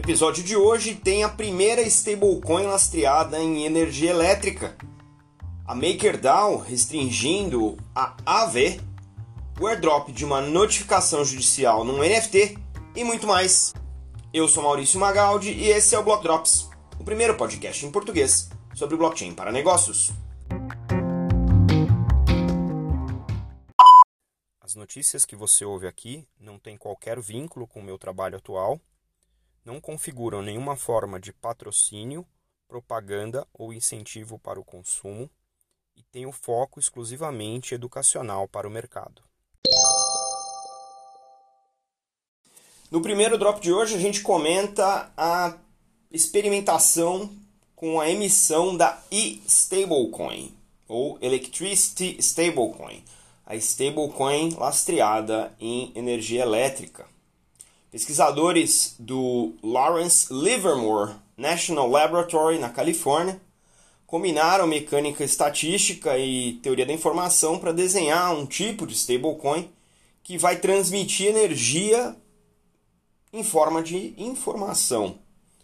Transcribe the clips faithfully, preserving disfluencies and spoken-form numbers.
episódio de hoje tem a primeira stablecoin lastreada em energia elétrica, a MakerDAO restringindo a A V, o airdrop de uma notificação judicial num N F T e muito mais. Eu sou Maurício Magaldi e esse é o Block Drops, o primeiro podcast em português sobre blockchain para negócios. As notícias que você ouve aqui não têm qualquer vínculo com o meu trabalho atual, não configuram nenhuma forma de patrocínio, propaganda ou incentivo para o consumo e têm o foco exclusivamente educacional para o mercado. No primeiro drop de hoje a gente comenta a experimentação com a emissão da e-stablecoin, ou Electricity Stablecoin, a stablecoin lastreada em energia elétrica. Pesquisadores do Lawrence Livermore National Laboratory, na Califórnia, combinaram mecânica estatística e teoria da informação para desenhar um tipo de stablecoin que vai transmitir energia em forma de informação.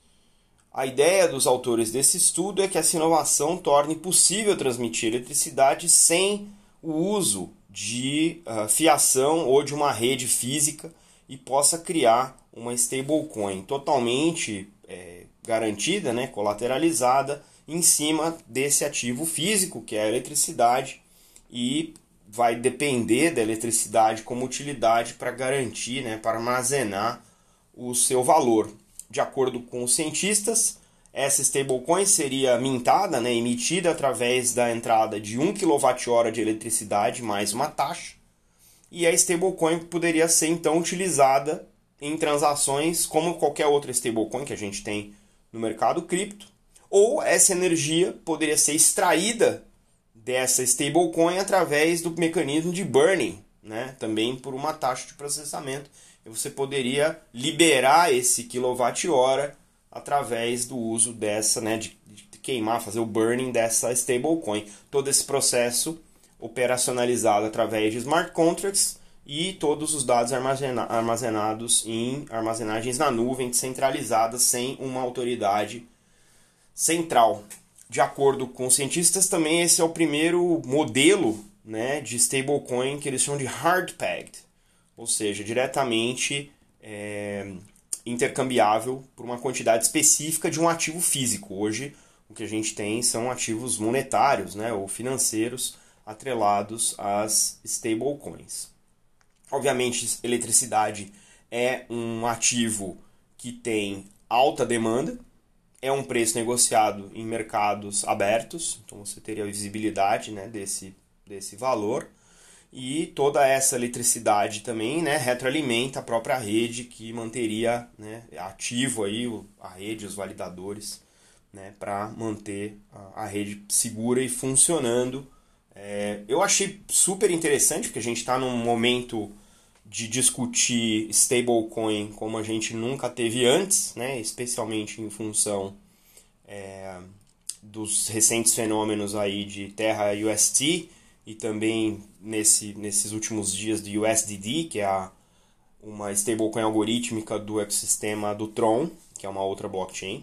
A ideia dos autores desse estudo é que essa inovação torne possível transmitir eletricidade sem o uso de uh, fiação ou de uma rede física e possa criar uma stablecoin totalmente é, garantida, né, colateralizada, em cima desse ativo físico, que é a eletricidade, e vai depender da eletricidade como utilidade para garantir, né, para armazenar o seu valor. De acordo com os cientistas, essa stablecoin seria mintada, né, emitida através da entrada de um quilowatt-hora de eletricidade mais uma taxa, e a stablecoin poderia ser então utilizada em transações como qualquer outra stablecoin que a gente tem no mercado cripto, ou essa energia poderia ser extraída dessa stablecoin através do mecanismo de burning, né? Também por uma taxa de processamento, e você poderia liberar esse quilowatt-hora através do uso dessa, né, de, de queimar, fazer o burning dessa stablecoin. Todo esse processo operacionalizado através de smart contracts e todos os dados armazena- armazenados em armazenagens na nuvem centralizadas sem uma autoridade central. De acordo com os cientistas, também esse é o primeiro modelo, né, de stablecoin que eles chamam de hard pegged, ou seja, diretamente é, intercambiável por uma quantidade específica de um ativo físico. Hoje o que a gente tem são ativos monetários, né, ou financeiros atrelados às stablecoins. Obviamente, eletricidade é um ativo que tem alta demanda, é um preço negociado em mercados abertos, então você teria a visibilidade, né, desse, desse valor, e toda essa eletricidade também, né, retroalimenta a própria rede que manteria, né, ativo aí a rede, os validadores, né, para manter a, a rede segura e funcionando. É, eu achei super interessante, porque a gente está num momento de discutir stablecoin como a gente nunca teve antes, né? Especialmente em função é, dos recentes fenômenos aí de Terra U S T e também nesse, nesses últimos dias de U S D D, que é a, uma stablecoin algorítmica do ecossistema do Tron, que é uma outra blockchain.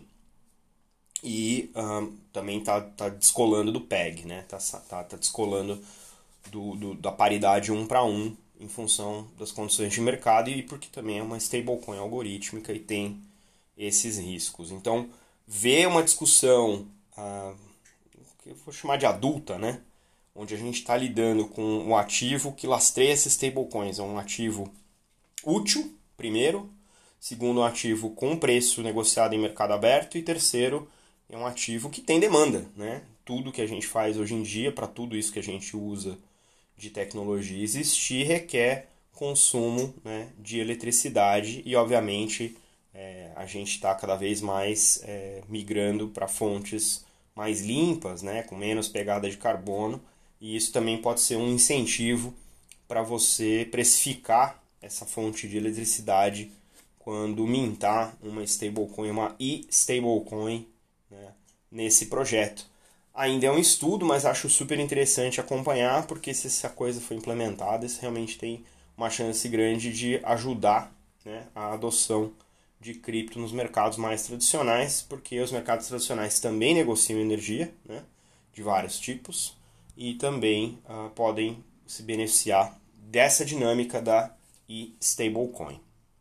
E um, também está tá descolando do P E G, né? Tá, tá, tá descolando do, do, da paridade um para um em função das condições de mercado e porque também é uma stablecoin algorítmica e tem esses riscos. Então, ver uma discussão uh, que eu vou chamar de adulta, né? Onde a gente está lidando com um ativo que lastreia esses stablecoins. É um ativo útil, primeiro. Segundo, um ativo com preço negociado em mercado aberto. E terceiro, é um ativo que tem demanda, né? Tudo que a gente faz hoje em dia, para tudo isso que a gente usa de tecnologia existir, requer consumo, né, de eletricidade e, obviamente, é, a gente está cada vez mais é, migrando para fontes mais limpas, né, com menos pegada de carbono, e isso também pode ser um incentivo para você precificar essa fonte de eletricidade quando mintar uma stablecoin, uma e-stablecoin, né, nesse projeto. Ainda é um estudo, mas acho super interessante acompanhar, porque se essa coisa for implementada, isso realmente tem uma chance grande de ajudar, né, a adoção de cripto nos mercados mais tradicionais, porque os mercados tradicionais também negociam energia, né, de vários tipos, e também uh, podem se beneficiar dessa dinâmica da e-stablecoin.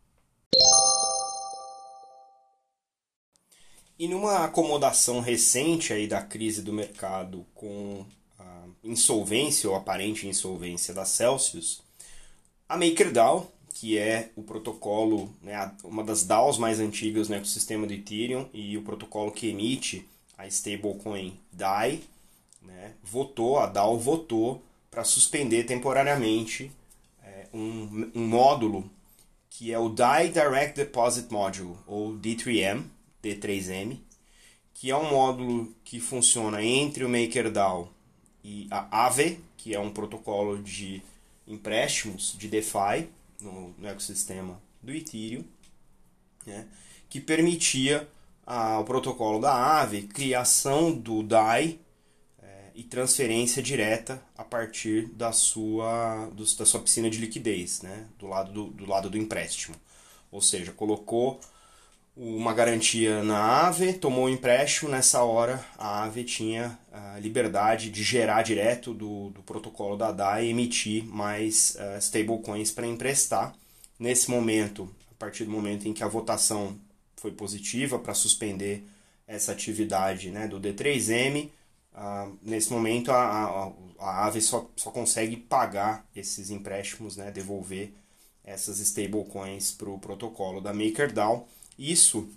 E numa acomodação recente aí da crise do mercado com a insolvência ou aparente insolvência da Celsius, a MakerDAO, que é o protocolo, né, uma das DAOs mais antigas no ecossistema do Ethereum e o protocolo que emite a stablecoin D A I, né, votou, a DAO votou para suspender temporariamente é, um, um módulo que é o D A I Direct Deposit Module, ou D três M, D três M, que é um módulo que funciona entre o MakerDAO e a Aave, que é um protocolo de empréstimos de DeFi no, no ecossistema do Ethereum, né, que permitia ao protocolo da Aave criação do D A I é, e transferência direta a partir da sua, do, da sua piscina de liquidez, né, do, lado do, do lado do empréstimo. Ou seja, colocou uma garantia na Aave, tomou o empréstimo, nessa hora a Aave tinha a liberdade de gerar direto do, do protocolo da D A I e emitir mais uh, stablecoins para emprestar. Nesse momento, a partir do momento em que a votação foi positiva para suspender essa atividade, né, do D três M, uh, nesse momento a, a, a Aave só, só consegue pagar esses empréstimos, né, devolver essas stablecoins para o protocolo da MakerDAO. Isso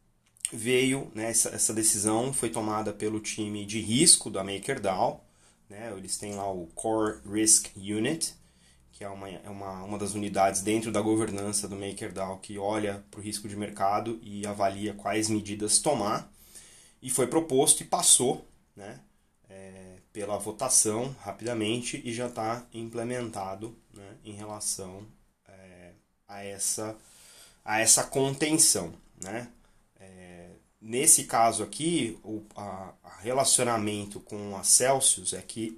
veio, né, essa, essa decisão foi tomada pelo time de risco da MakerDAO, né, eles têm lá o Core Risk Unit, que é uma, é uma, uma das unidades dentro da governança do MakerDAO que olha para o risco de mercado e avalia quais medidas tomar, e foi proposto e passou, né, é, pela votação rapidamente e já está implementado, né, em relação é, a essa a essa contenção, né? É, nesse caso aqui, o a, a relacionamento com a Celsius é que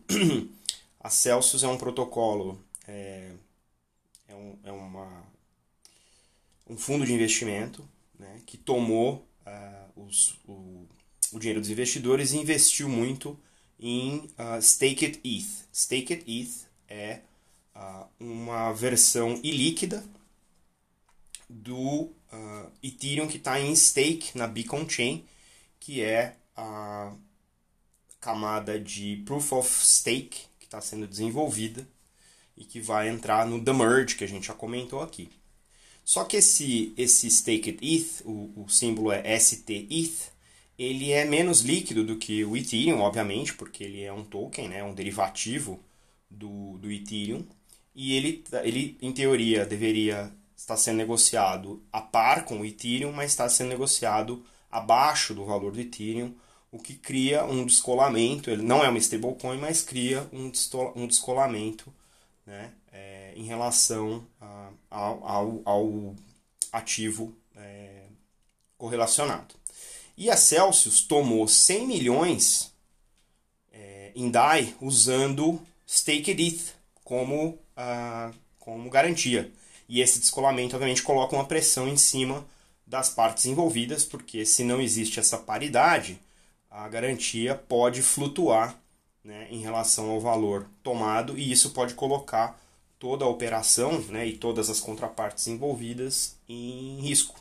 a Celsius é um protocolo, é, é, um, é uma, um fundo de investimento, né, que tomou uh, os, o, o dinheiro dos investidores e investiu muito em uh, Staked E T H. Staked E T H é uh, uma versão ilíquida do uh, Ethereum que está em stake na Beacon Chain, que é a camada de Proof of Stake que está sendo desenvolvida e que vai entrar no The Merge, que a gente já comentou aqui. Só que esse, esse Staked E T H, o, o símbolo é S T E T H, ele é menos líquido do que o Ethereum, obviamente, porque ele é um token, né, um derivativo do, do Ethereum, e ele, ele, em teoria, deveria está sendo negociado a par com o Ethereum, mas está sendo negociado abaixo do valor do Ethereum, o que cria um descolamento. Ele não é uma stablecoin, mas cria um, um descolamento, né, é, em relação a, ao, ao, ao ativo é, correlacionado. E a Celsius tomou cem milhões é, em D A I usando Staked E T H como, ah, como garantia. E esse descolamento, obviamente, coloca uma pressão em cima das partes envolvidas, porque se não existe essa paridade, a garantia pode flutuar, né, em relação ao valor tomado, e isso pode colocar toda a operação, né, e todas as contrapartes envolvidas em risco.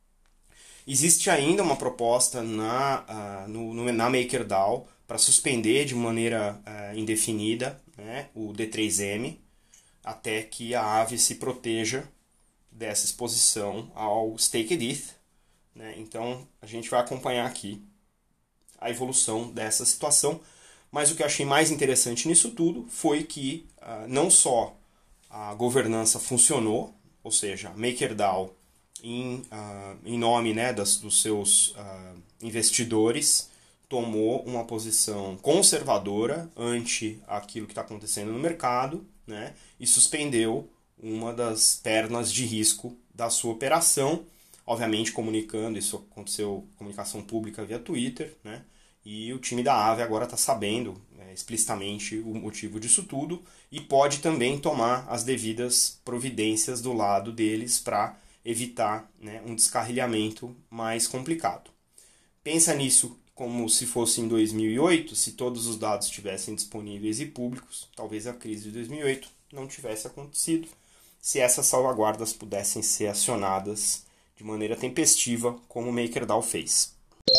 Existe ainda uma proposta na, uh, no, no, na MakerDAO para suspender de maneira uh, indefinida, né, o D três M, até que a Aave se proteja dessa exposição ao Staked E T H. Né? Então, a gente vai acompanhar aqui a evolução dessa situação. Mas o que eu achei mais interessante nisso tudo foi que uh, não só a governança funcionou, ou seja, a MakerDAO, em, uh, em nome, né, das, dos seus uh, investidores, tomou uma posição conservadora ante aquilo que está acontecendo no mercado, né, e suspendeu uma das pernas de risco da sua operação, obviamente comunicando, isso aconteceu comunicação pública via Twitter, né, e o time da Aave agora está sabendo, né, explicitamente o motivo disso tudo e pode também tomar as devidas providências do lado deles para evitar, né, um descarrilhamento mais complicado. Pensa nisso como se fosse em dois mil e oito, se todos os dados estivessem disponíveis e públicos, talvez a crise de dois mil e oito não tivesse acontecido, se essas salvaguardas pudessem ser acionadas de maneira tempestiva, como o MakerDAO fez.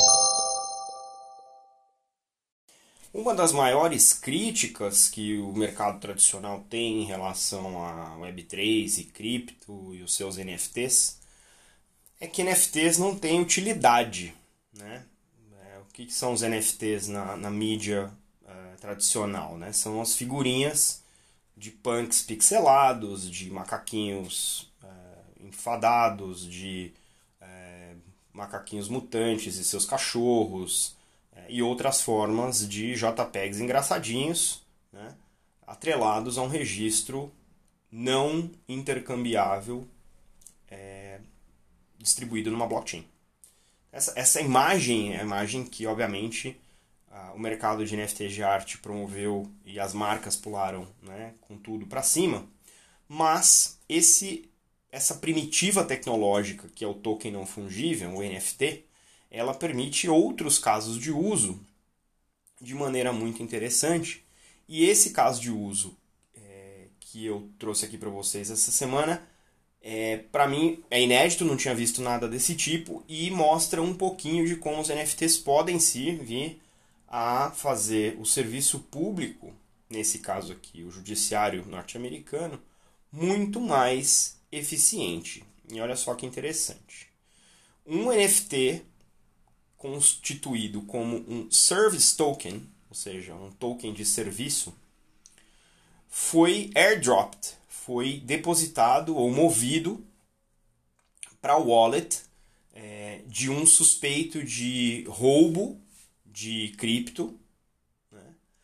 Uma das maiores críticas que o mercado tradicional tem em relação a web três e cripto e os seus N F Ts é que N F Ts não têm utilidade, né? É, o que, que são os N F Ts na, na mídia é, tradicional, né? São as figurinhas de punks pixelados, de macaquinhos é, enfadados, de é, macaquinhos mutantes e seus cachorros, e outras formas de JPEGs engraçadinhos, né, atrelados a um registro não intercambiável é, distribuído numa blockchain. Essa, essa imagem é a imagem que, obviamente, a, o mercado de N F Ts de arte promoveu e as marcas pularam, né, com tudo para cima, mas esse, essa primitiva tecnológica, que é o token não fungível, o N F T, ela permite outros casos de uso de maneira muito interessante. E esse caso de uso é, que eu trouxe aqui para vocês essa semana, é, para mim é inédito, não tinha visto nada desse tipo, e mostra um pouquinho de como os N F Ts podem se vir a fazer o serviço público, nesse caso aqui o judiciário norte-americano, muito mais eficiente. E olha só que interessante. Um N F T constituído como um service token, ou seja, um token de serviço, foi airdropped, foi depositado ou movido para o wallet é, de um suspeito de roubo de cripto, né?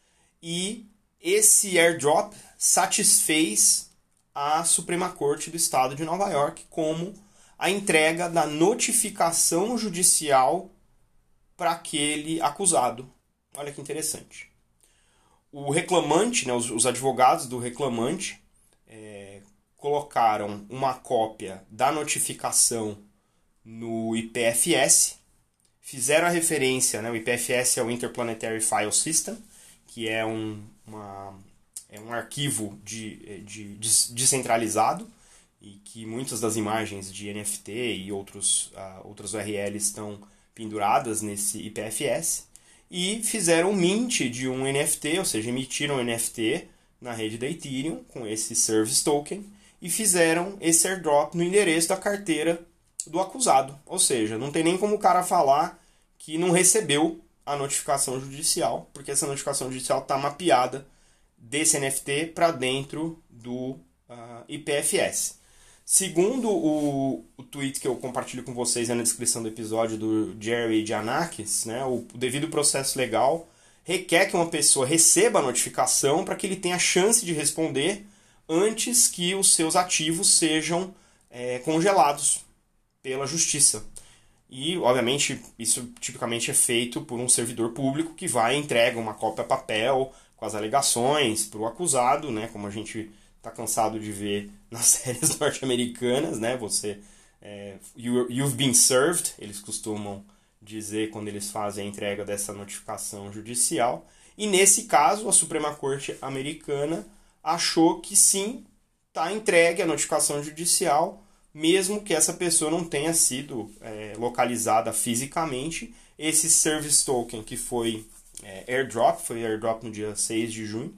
E esse airdrop satisfez a Suprema Corte do Estado de Nova York como a entrega da notificação judicial para aquele acusado. Olha que interessante. O reclamante, né, os, os advogados do reclamante é, colocaram uma cópia da notificação no I P F S, fizeram a referência, né, o I P F S é o Interplanetary File System, que é um, uma, é um arquivo de, de, de descentralizado, e que muitas das imagens de N F T e outros, uh, outras U R Ls estão penduradas nesse I P F S, e fizeram mint de um N F T, ou seja, emitiram um N F T na rede da Ethereum com esse Service Token e fizeram esse airdrop no endereço da carteira do acusado. Ou seja, não tem nem como o cara falar que não recebeu a notificação judicial, porque essa notificação judicial está mapeada desse N F T para dentro do uh, I P F S. Segundo o, o tweet que eu compartilho com vocês na descrição do episódio do Jerry Giannakis, né, o, o devido processo legal requer que uma pessoa receba a notificação para que ele tenha a chance de responder antes que os seus ativos sejam é, congelados pela justiça. E, obviamente, isso tipicamente é feito por um servidor público que vai e entrega uma cópia papel com as alegações para o acusado, né, como a gente está cansado de ver nas séries norte-americanas, né? Você, é, you, you've been served, eles costumam dizer quando eles fazem a entrega dessa notificação judicial. E nesse caso, a Suprema Corte americana achou que sim, está entregue a notificação judicial, mesmo que essa pessoa não tenha sido é, localizada fisicamente. Esse Service Token que foi é, airdrop, foi airdrop no dia seis de junho,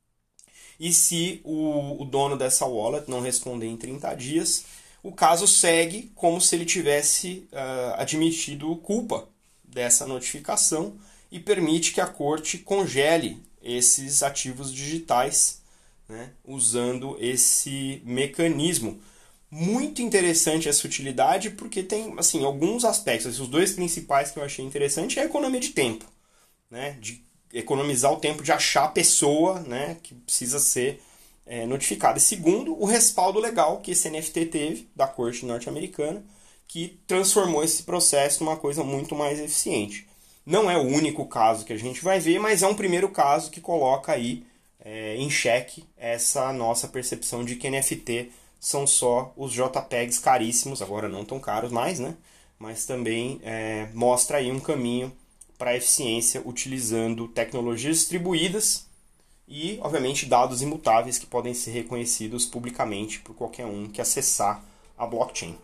e se o, o dono dessa wallet não responder em trinta dias, o caso segue como se ele tivesse uh, admitido culpa dessa notificação e permite que a corte congele esses ativos digitais, né, usando esse mecanismo. Muito interessante essa utilidade porque tem assim, alguns aspectos. Os dois principais que eu achei interessante é a economia de tempo, né, de economizar o tempo de achar a pessoa, né, que precisa ser é, notificada. E segundo, o respaldo legal que esse N F T teve da corte norte-americana, que transformou esse processo numa coisa muito mais eficiente. Não é o único caso que a gente vai ver, mas é um primeiro caso que coloca aí é, em xeque essa nossa percepção de que N F T são só os JPEGs caríssimos, agora não tão caros mais, né? Mas também é, mostra aí um caminho para a eficiência utilizando tecnologias distribuídas e, obviamente, dados imutáveis que podem ser reconhecidos publicamente por qualquer um que acessar a blockchain.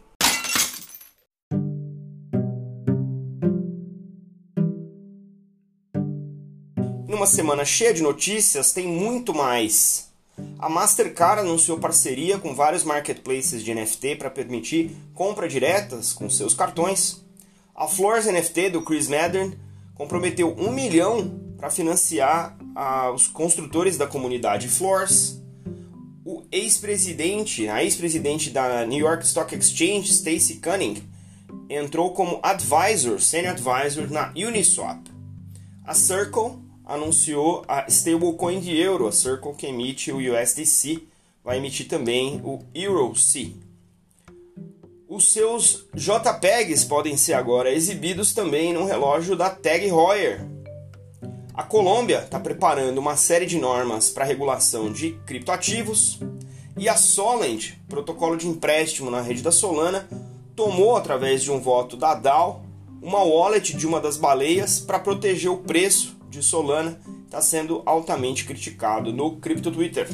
Numa semana cheia de notícias, tem muito mais. A Mastercard anunciou parceria com vários marketplaces de N F T para permitir compra diretas com seus cartões. A Floors N F T do Chris Madden comprometeu um milhão para financiar ah, os construtores da comunidade Floors. O ex-presidente, a ex-presidente da New York Stock Exchange, Stacey Cunning, entrou como advisor, senior advisor na Uniswap. A Circle anunciou a stablecoin de euro, a Circle que emite o U S D C, vai emitir também o EuroC. Os seus JPEGs podem ser agora exibidos também no relógio da Tag Heuer. A Colômbia está preparando uma série de normas para regulação de criptoativos e a Solend, protocolo de empréstimo na rede da Solana, tomou, através de um voto da D A O, uma wallet de uma das baleias para proteger o preço de Solana, está sendo altamente criticado no Crypto Twitter.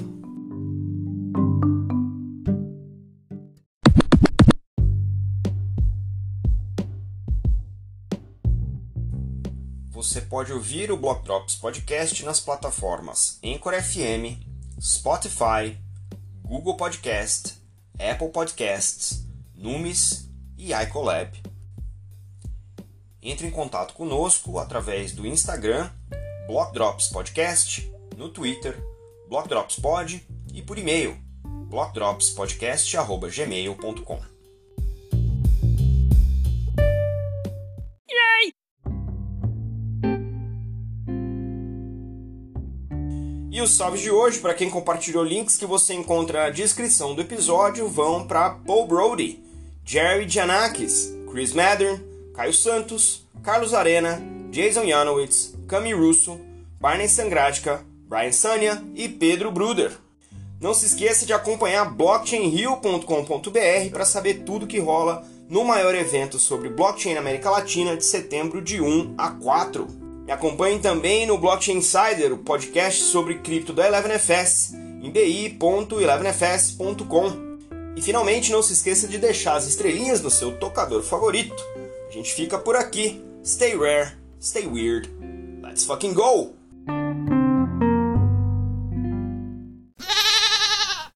Você pode ouvir o Block Drops Podcast nas plataformas Anchor F M, Spotify, Google Podcast, Apple Podcasts, Numis e iColab. Entre em contato conosco através do Instagram, Block Drops Podcast, no Twitter, Block Drops Pod e por e-mail, block drops podcast arroba gmail ponto com. E os salves de hoje, para quem compartilhou links que você encontra na descrição do episódio, vão para Paul Brody, Jerry Giannakis, Chris Madden, Caio Santos, Carlos Arena, Jason Janowitz, Cami Russo, Barney Sangratica, Brian Sania e Pedro Bruder. Não se esqueça de acompanhar blockchain rio ponto com ponto b r para saber tudo que rola no maior evento sobre blockchain na América Latina de setembro de um a quatro. Me acompanhe também no Blockchain Insider, o podcast sobre cripto da eleven F S, em b i ponto eleven f s ponto com. E finalmente não se esqueça de deixar as estrelinhas no seu tocador favorito. A gente fica por aqui. Stay rare, stay weird. Let's fucking go!